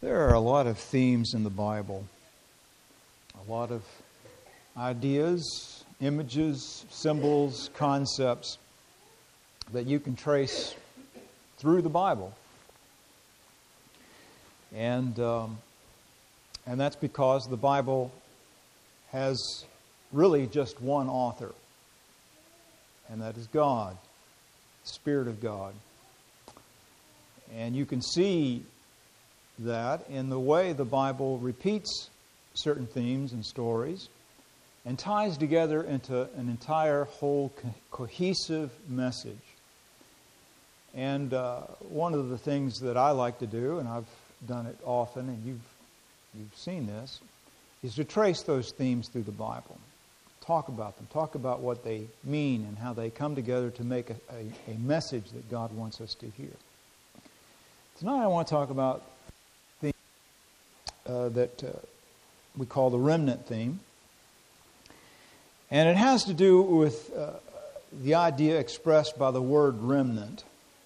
There are a lot of themes in the Bible, a lot of ideas, images, symbols, concepts that you can trace through the Bible. And that's because the Bible has really just one author, and that is God, the Spirit of God. And you can see that in the way the Bible repeats certain themes and stories and ties together into an entire whole cohesive message. And one of the things that I like to do, and I've done it often, and you've seen this, is to trace those themes through the Bible. Talk about them. Talk about what they mean and how they come together to make a message that God wants us to hear. Tonight I want to talk about the theme that we call the remnant theme. And it has to do with the idea expressed by the word remnant.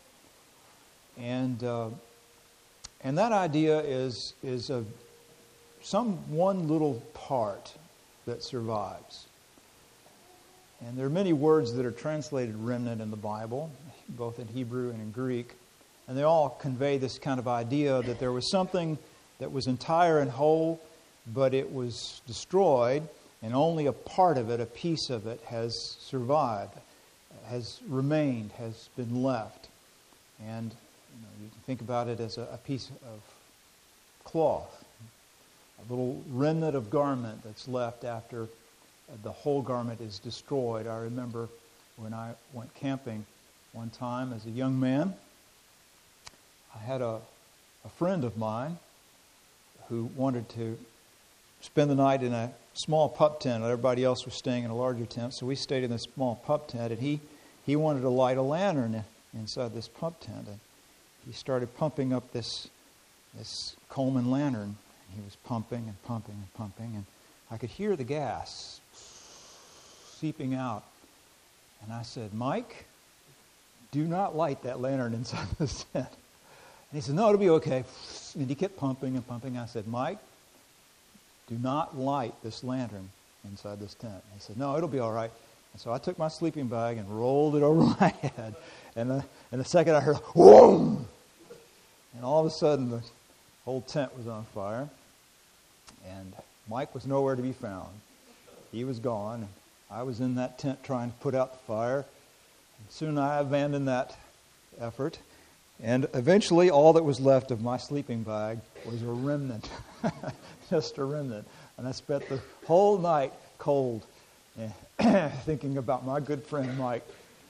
And that idea is of one little part that survives. And there are many words that are translated remnant in the Bible, both in Hebrew and in Greek. And they all convey this kind of idea that there was something that was entire and whole, but it was destroyed, and only a part of it, a piece of it, has survived, has remained, has been left. And you can think about it as a piece of cloth, a little remnant of garment that's left after the whole garment is destroyed. I remember when I went camping one time as a young man, I had a friend of mine who wanted to spend the night in a small pup tent. Everybody else was staying in a larger tent, so we stayed in this small pup tent, and he wanted to light a lantern inside this pup tent. And he started pumping up this Coleman lantern. He was pumping and pumping and pumping, and I could hear the gas seeping out. And I said, "Mike, do not light that lantern inside this tent." And he said, "No, it'll be okay." And he kept pumping and pumping. I said, "Mike, do not light this lantern inside this tent." And he said, "No, it'll be all right." And so I took my sleeping bag and rolled it over my head. And the second I heard, whoa! And all of a sudden, the whole tent was on fire. And Mike was nowhere to be found. He was gone. And I was in that tent trying to put out the fire. And soon I abandoned that effort. And eventually, all that was left of my sleeping bag was a remnant. Just a remnant. And I spent the whole night cold, thinking about my good friend Mike.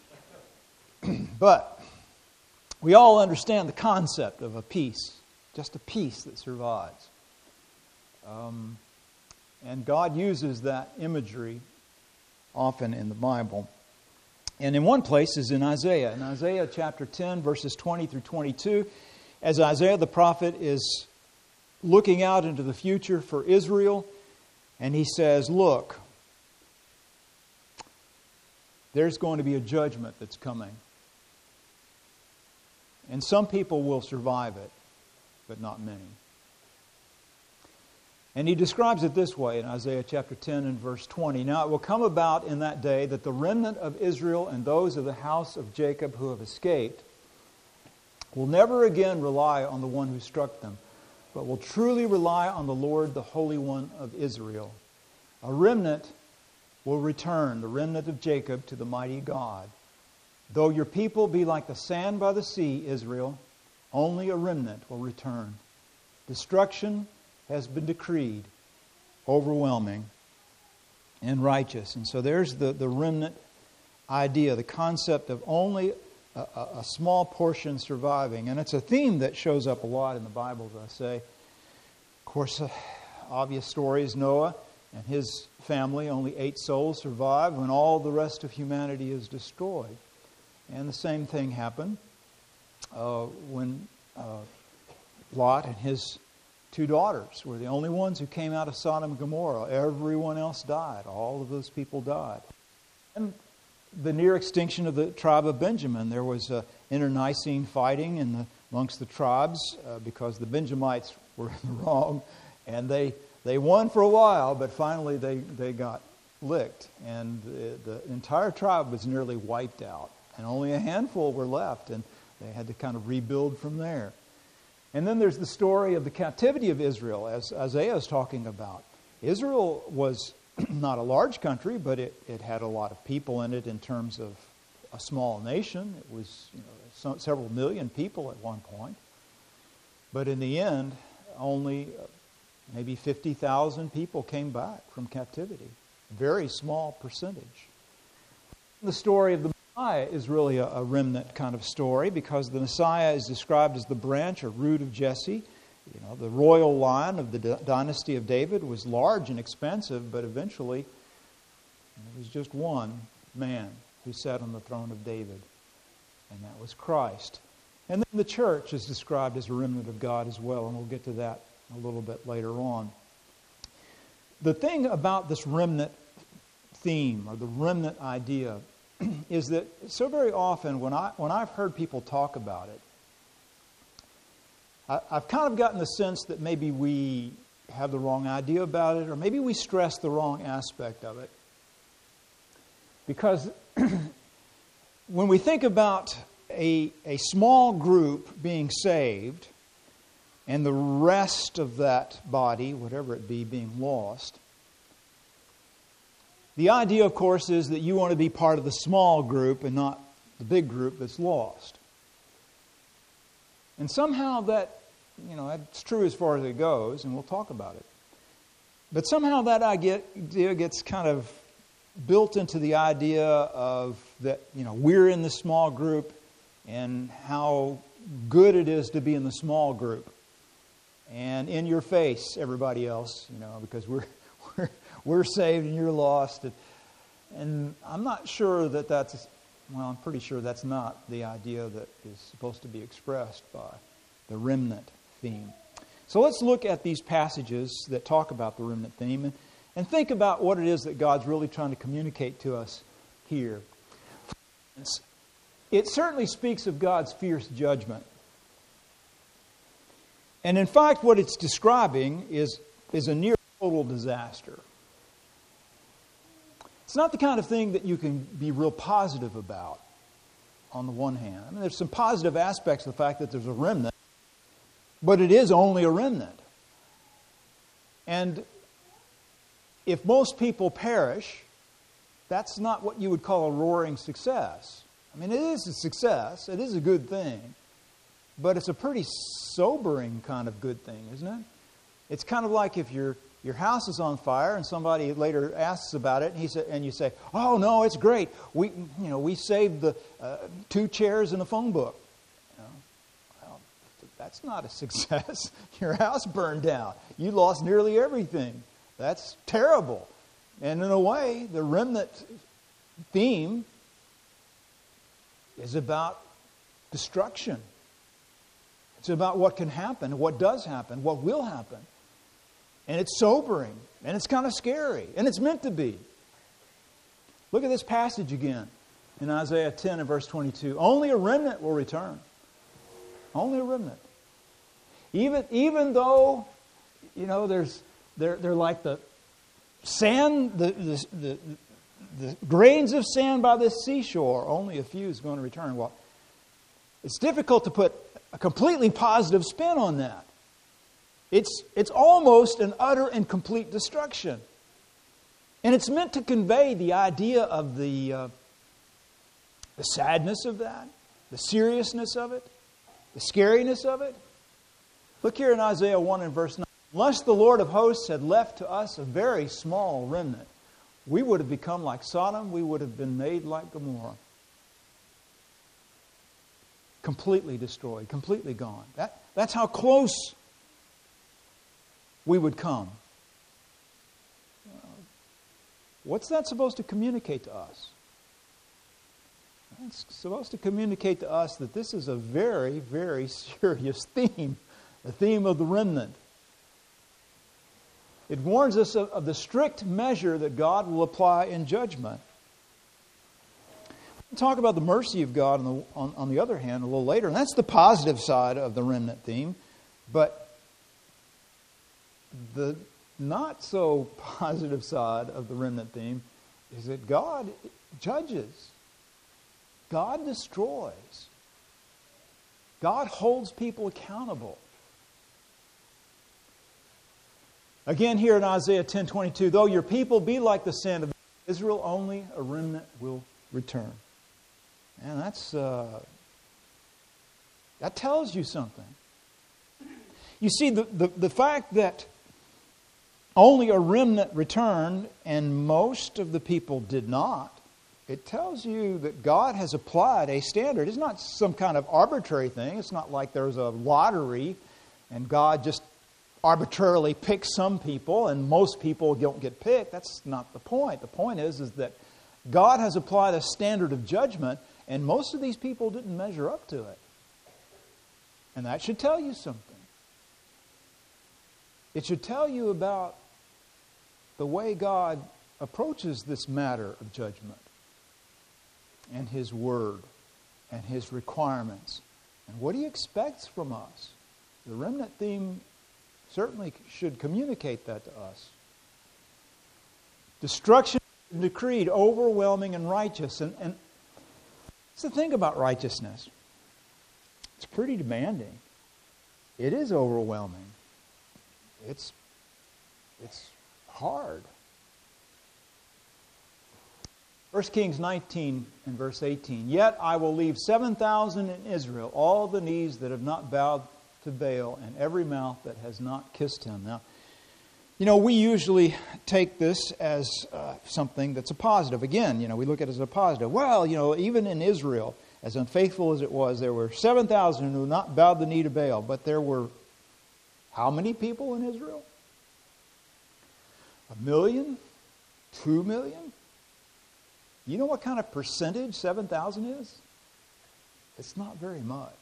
But we all understand the concept of a piece, just a piece that survives. And God uses that imagery often in the Bible. And in one place is in Isaiah chapter 10, verses 20 through 22, as Isaiah the prophet is looking out into the future for Israel, and he says, "Look, there's going to be a judgment that's coming. And some people will survive it, but not many." And he describes it this way in Isaiah chapter 10 and verse 20. "Now it will come about in that day that the remnant of Israel and those of the house of Jacob who have escaped will never again rely on the one who struck them, but will truly rely on the Lord, the Holy One of Israel. A remnant will return, the remnant of Jacob, to the mighty God. Though your people be like the sand by the sea, Israel, only a remnant will return. Destruction has been decreed, overwhelming and righteous." And so there's the remnant idea, the concept of only a small portion surviving. And it's a theme that shows up a lot in the Bible, as I say. Of course, obvious story is Noah and his family. Only 8 souls survive when all the rest of humanity is destroyed. And the same thing happened when Lot and his 2 daughters were the only ones who came out of Sodom and Gomorrah. Everyone else died. All of those people died. And the near extinction of the tribe of Benjamin. There was internecine fighting amongst the tribes because the Benjamites were in the wrong, and they won for a while, but finally they got licked, and the entire tribe was nearly wiped out, and only a handful were left, and they had to kind of rebuild from there. And then there's the story of the captivity of Israel, as Isaiah is talking about. Israel was not a large country, but it had a lot of people in it in terms of a small nation. It was several million people at one point. But in the end, only maybe 50,000 people came back from captivity. Very small percentage. The story of the Messiah is really a remnant kind of story, because the Messiah is described as the branch or root of Jesse. The royal line of the dynasty of David was large and expensive, but eventually there was just one man who sat on the throne of David, and that was Christ. And then the church is described as a remnant of God as well, and we'll get to that a little bit later on. The thing about this remnant theme, or the remnant idea, is that so very often when I've heard people talk about it, I've kind of gotten the sense that maybe we have the wrong idea about it, or maybe we stress the wrong aspect of it. Because when we think about a small group being saved and the rest of that body, whatever it be, being lost, the idea, of course, is that you want to be part of the small group and not the big group that's lost. And somehow that, that's true as far as it goes, and we'll talk about it. But somehow that idea gets kind of built into the idea of that, we're in the small group and how good it is to be in the small group. And in your face, everybody else, because we're saved and you're lost. And I'm not sure I'm pretty sure that's not the idea that is supposed to be expressed by the remnant theme. So let's look at these passages that talk about the remnant theme and think about what it is that God's really trying to communicate to us here. For instance, it certainly speaks of God's fierce judgment. And in fact, what it's describing is a near total disaster. It's not the kind of thing that you can be real positive about on the one hand. I mean, there's some positive aspects of the fact that there's a remnant, but it is only a remnant. And if most people perish, that's not what you would call a roaring success. I mean, it is a success. It is a good thing. But it's a pretty sobering kind of good thing, isn't it? It's kind of like if your house is on fire and somebody later asks about it, and you say, "Oh no, it's great. We saved the 2 chairs and a phone book." Well, that's not a success. Your house burned down. You lost nearly everything. That's terrible. And in a way, the remnant theme is about destruction. It's about what can happen, what does happen, what will happen. And it's sobering, and it's kind of scary, and it's meant to be. Look at this passage again in Isaiah 10 and verse 22. Only a remnant will return. Only a remnant. Even though, they're like the sand, the grains of sand by this seashore, only a few is going to return. Well, it's difficult to put a completely positive spin on that. It's almost an utter and complete destruction. And it's meant to convey the idea of the sadness of that, the seriousness of it, the scariness of it. Look here in Isaiah 1 and verse 9. Unless the Lord of hosts had left to us a very small remnant, we would have become like Sodom, we would have been made like Gomorrah. Completely destroyed, completely gone. That's how close we would come. What's that supposed to communicate to us? It's supposed to communicate to us that this is a very, very serious theme, the theme of the remnant. It warns us of the strict measure that God will apply in judgment. We'll talk about the mercy of God on the other hand a little later, and that's the positive side of the remnant theme. But the not so positive side of the remnant theme is that God judges. God destroys. God holds people accountable. Again, here in Isaiah 10:22, though your people be like the sand of Israel, only a remnant will return. And that tells you something. You see, the fact that only a remnant returned and most of the people did not, it tells you that God has applied a standard. It's not some kind of arbitrary thing. It's not like there's a lottery and God just arbitrarily picks some people and most people don't get picked. That's not the point. The point is that God has applied a standard of judgment and most of these people didn't measure up to it. And that should tell you something. It should tell you about the way God approaches this matter of judgment and His Word and His requirements and what He expects from us. The remnant theme certainly should communicate that to us. Destruction decreed, overwhelming and righteous. And that's the thing about righteousness. It's pretty demanding. It is overwhelming. It's hard. 1 Kings 19 and verse 18. Yet I will leave 7,000 in Israel, all the knees that have not bowed to Baal, and every mouth that has not kissed him. Now, we usually take this as something that's a positive. Again, we look at it as a positive. Well, even in Israel, as unfaithful as it was, there were 7,000 who not bowed the knee to Baal. But there were how many people in Israel? 1 million? 2 million? You know what kind of percentage 7,000 is? It's not very much.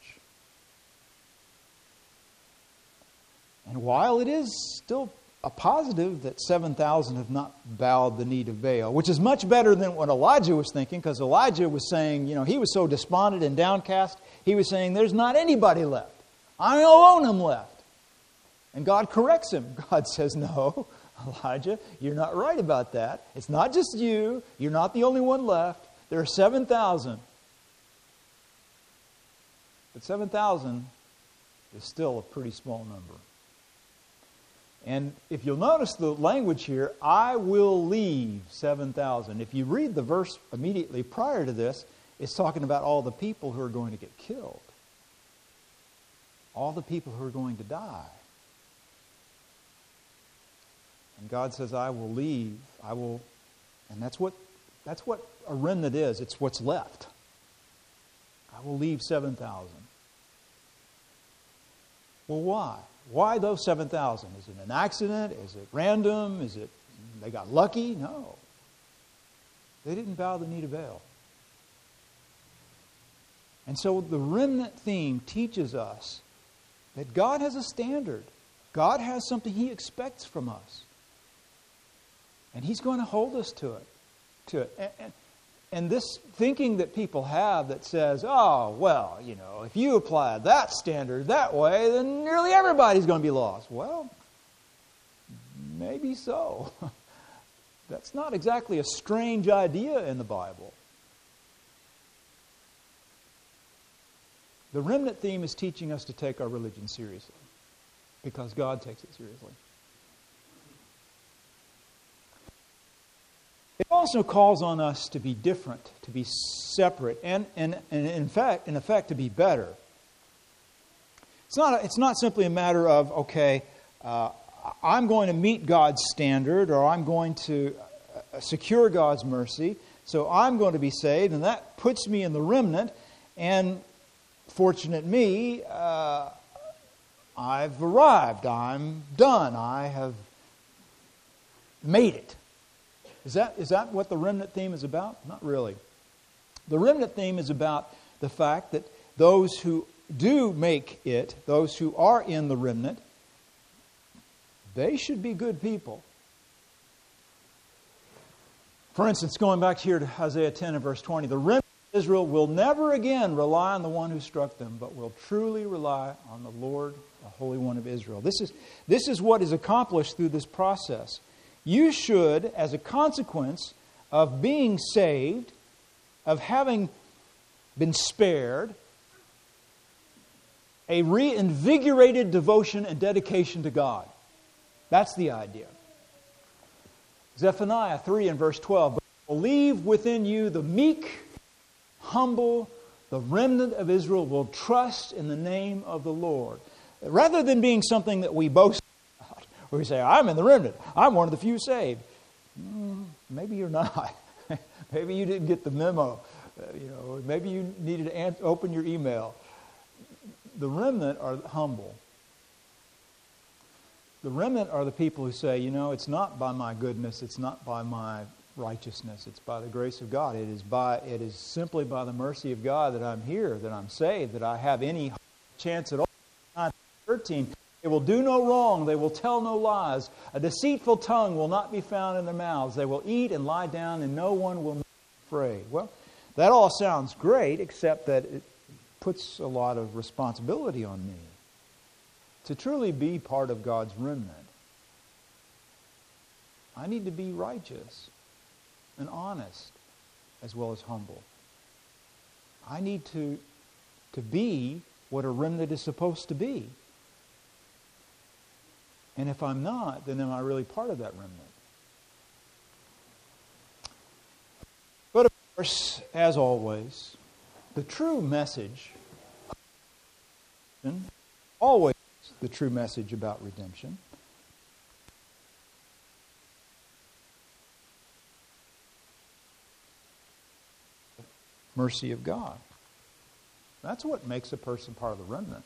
And while it is still a positive that 7,000 have not bowed the knee to Baal, which is much better than what Elijah was thinking, because Elijah was saying, he was so despondent and downcast, he was saying, there's not anybody left. I alone am left. And God corrects him. God says, no, Elijah, you're not right about that. It's not just you. You're not the only one left. There are 7,000. But 7,000 is still a pretty small number. And if you'll notice the language here, I will leave 7,000. If you read the verse immediately prior to this, it's talking about all the people who are going to get killed. All the people who are going to die. And God says, I will leave. And that's what a remnant is. It's what's left. I will leave 7,000. Well, why? Why those 7,000? Is it an accident? Is it random? Is it they got lucky? No. They didn't bow the knee to Baal. And so the remnant theme teaches us that God has a standard. God has something He expects from us. And He's going to hold us to it. And this thinking that people have that says, oh, well, if you apply that standard that way, then nearly everybody's going to be lost. Well, maybe so. That's not exactly a strange idea in the Bible. The remnant theme is teaching us to take our religion seriously because God takes it seriously. It also calls on us to be different, to be separate, and in effect, to be better. It's not simply a matter of, okay, I'm going to meet God's standard, or I'm going to secure God's mercy, so I'm going to be saved, and that puts me in the remnant, and fortunate me, I've arrived, I'm done, I have made it. Is that what the remnant theme is about? Not really. The remnant theme is about the fact that those who do make it, those who are in the remnant, they should be good people. For instance, going back here to Isaiah 10 and verse 20, the remnant Israel will never again rely on the one who struck them, but will truly rely on the Lord, the Holy One of Israel. This is what is accomplished through this process. You should, as a consequence of being saved, of having been spared, a reinvigorated devotion and dedication to God. That's the idea. Zephaniah 3 and verse 12. But I will leave within you the meek, humble, the remnant of Israel will trust in the name of the Lord. Rather than being something that we boast about, where we say, I'm in the remnant, I'm one of the few saved. Maybe you're not. Maybe you didn't get the memo. Maybe you needed to open your email. The remnant are humble. The remnant are the people who say, it's not by my goodness, it's not by my righteousness, it's by the grace of God. It is simply by the mercy of God that I'm here, that I'm saved, that I have any chance at all. 13. They will do no wrong, they will tell no lies. A deceitful tongue will not be found in their mouths. They will eat and lie down, and no one will be afraid. Well, that all sounds great, except that it puts a lot of responsibility on me to truly be part of God's remnant. I need to be righteous and honest as well as humble. I need to be what a remnant is supposed to be. And if I'm not, then am I really part of that remnant? But of course, as always, the true message, always the true message about redemption, mercy of God. That's what makes a person part of the remnant.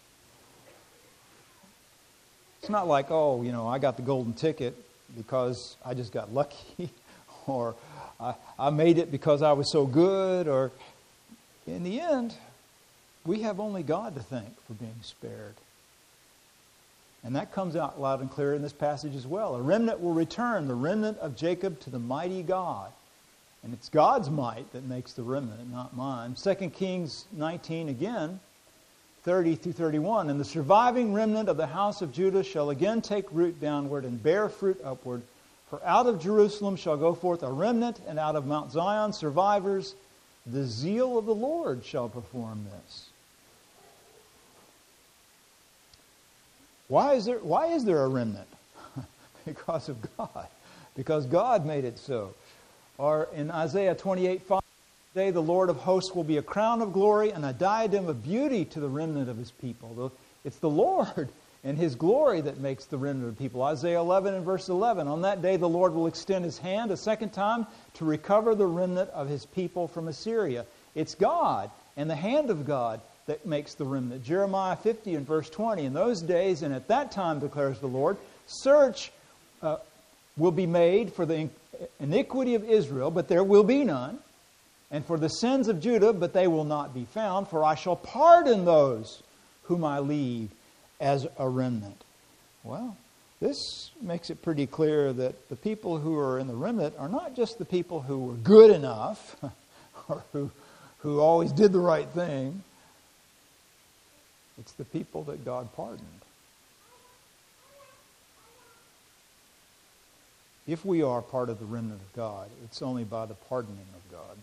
It's not like, I got the golden ticket because I just got lucky, or I made it because I was so good, or in the end, we have only God to thank for being spared. And that comes out loud and clear in this passage as well. A remnant will return, the remnant of Jacob, to the mighty God. And it's God's might that makes the remnant, not mine. 2 Kings 19 again, 30 through 31. And the surviving remnant of the house of Judah shall again take root downward and bear fruit upward. For out of Jerusalem shall go forth a remnant, and out of Mount Zion survivors. The zeal of the Lord shall perform this. Why is there a remnant? Because of God. Because God made it so. Or in Isaiah 28:5, today the Lord of hosts will be a crown of glory and a diadem of beauty to the remnant of His people. It's the Lord and His glory that makes the remnant of people. Isaiah 11 and verse 11, on that day the Lord will extend His hand a second time to recover the remnant of His people from Assyria. It's God and the hand of God that makes the remnant. Jeremiah 50 and verse 20, in those days and at that time, declares the Lord, search will be made for the iniquity of Israel, but there will be none, and for the sins of Judah, but they will not be found, for I shall pardon those whom I leave as a remnant. Well, this makes it pretty clear that the people who are in the remnant are not just the people who were good enough or who always did the right thing. It's the people that God pardoned. If we are part of the remnant of God, it's only by the pardoning of God.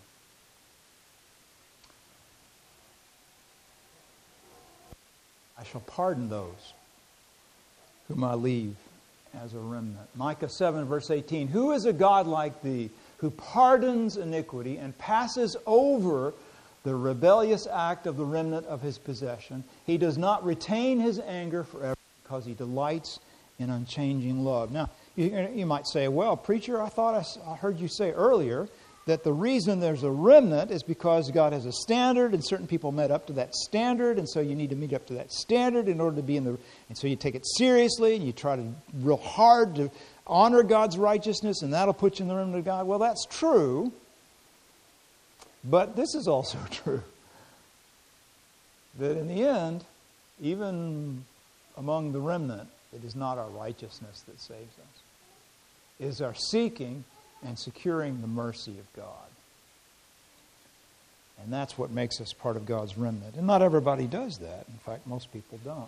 I shall pardon those whom I leave as a remnant. Micah 7 verse 18, who is a God like thee, who pardons iniquity and passes over the rebellious act of the remnant of his possession? He does not retain his anger forever because he delights in unchanging love. Now, you might say, well, preacher, I thought I heard you say earlier that the reason there's a remnant is because God has a standard and certain people met up to that standard, and so you need to meet up to that standard in order to be in the... And so you take it seriously and you try to real hard to honor God's righteousness, and that'll put you in the remnant of God. Well, that's true, but this is also true. That in the end, even among the remnant, it is not our righteousness that saves us. It is our seeking and securing the mercy of God. And that's what makes us part of God's remnant. And not everybody does that. In fact, most people don't.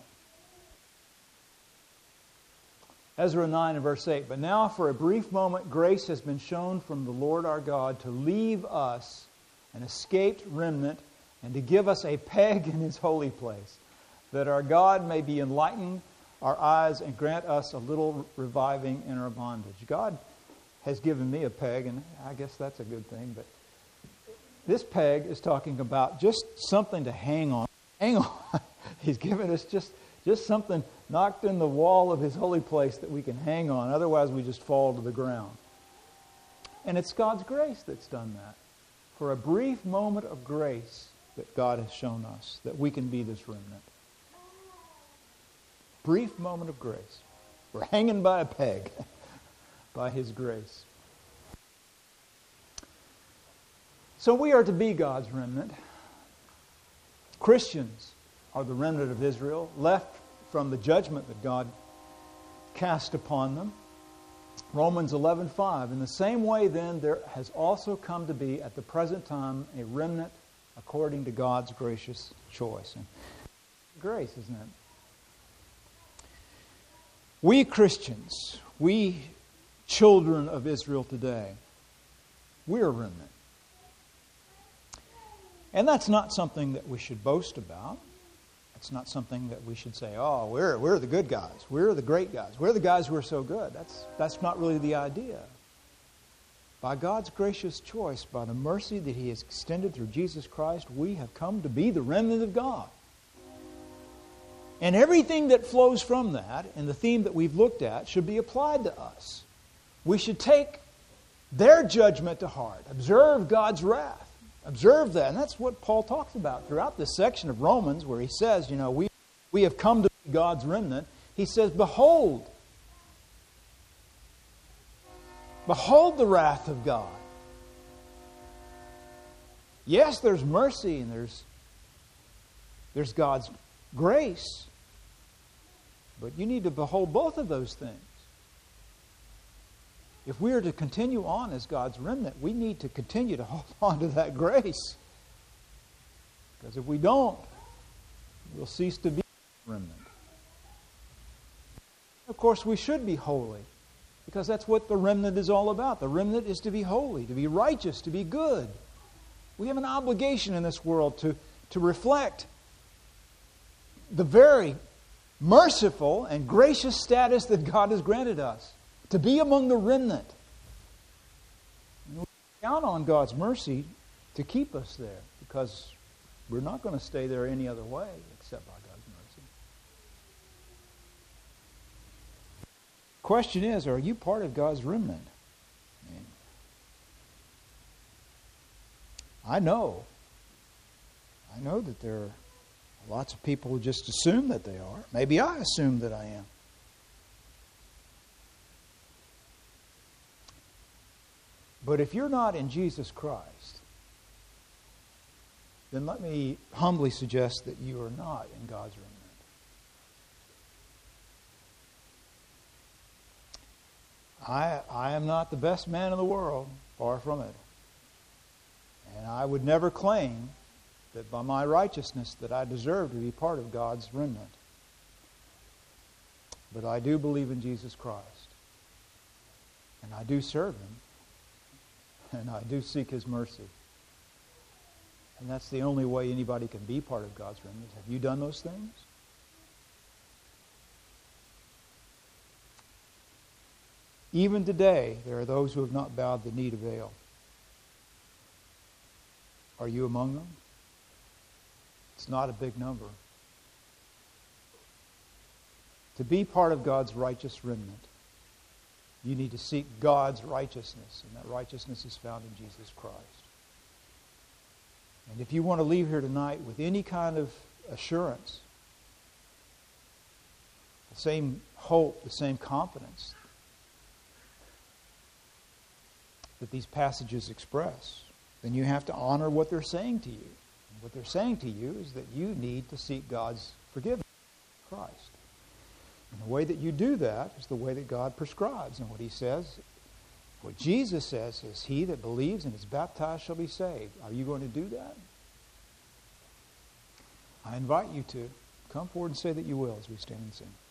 Ezra 9 and verse 8, "But now for a brief moment grace has been shown from the Lord our God to leave us an escaped remnant and to give us a peg in His holy place, that our God may be enlightened our eyes and grant us a little reviving in our bondage." God has given me a peg, and I guess that's a good thing, but this peg is talking about just something to hang on. Hang on. He's given us just something knocked in the wall of His holy place that we can hang on. Otherwise, we just fall to the ground. And it's God's grace that's done that. For a brief moment of grace that God has shown us, that we can be this remnant. Brief moment of grace. We're hanging by a peg by His grace. So we are to be God's remnant. Christians are the remnant of Israel, left from the judgment that God cast upon them. Romans 11:5, "In the same way then there has also come to be at the present time a remnant according to God's gracious choice." And grace, isn't it? We Christians, we children of Israel today, we're a remnant. And that's not something that we should boast about. It's not something that we should say, "Oh, we're the good guys. We're the great guys. We're the guys who are so good." That's not really the idea. By God's gracious choice, by the mercy that He has extended through Jesus Christ, we have come to be the remnant of God. And everything that flows from that, and the theme that we've looked at, should be applied to us. We should take their judgment to heart. Observe God's wrath. Observe that. And that's what Paul talks about throughout this section of Romans, where he says, we have come to be God's remnant. He says, behold the wrath of God. Yes, there's mercy and there's God's grace. But you need to behold both of those things. If we are to continue on as God's remnant, we need to continue to hold on to that grace. Because if we don't, we'll cease to be a remnant. Of course, we should be holy, because that's what the remnant is all about. The remnant is to be holy, to be righteous, to be good. We have an obligation in this world to reflect the very merciful and gracious status that God has granted us. To be among the remnant. And we count on God's mercy to keep us there, because we're not going to stay there any other way except by God's mercy. The question is, are you part of God's remnant? I know that there are lots of people who just assume that they are. Maybe I assume that I am. But if you're not in Jesus Christ, then let me humbly suggest that you are not in God's remnant. I am not the best man in the world, far from it. And I would never claim that by my righteousness that I deserve to be part of God's remnant. But I do believe in Jesus Christ. And I do serve Him. And I do seek His mercy. And that's the only way anybody can be part of God's remnant. Have you done those things? Even today, there are those who have not bowed the knee to Baal. Are you among them? It's not a big number. To be part of God's righteous remnant, you need to seek God's righteousness, and that righteousness is found in Jesus Christ. And if you want to leave here tonight with any kind of assurance, the same hope, the same confidence that these passages express, then you have to honor what they're saying to you. And what they're saying to you is that you need to seek God's forgiveness in Christ. And the way that you do that is the way that God prescribes. And what He says, what Jesus says is, he that believes and is baptized shall be saved. Are you going to do that? I invite you to come forward and say that you will as we stand and sing.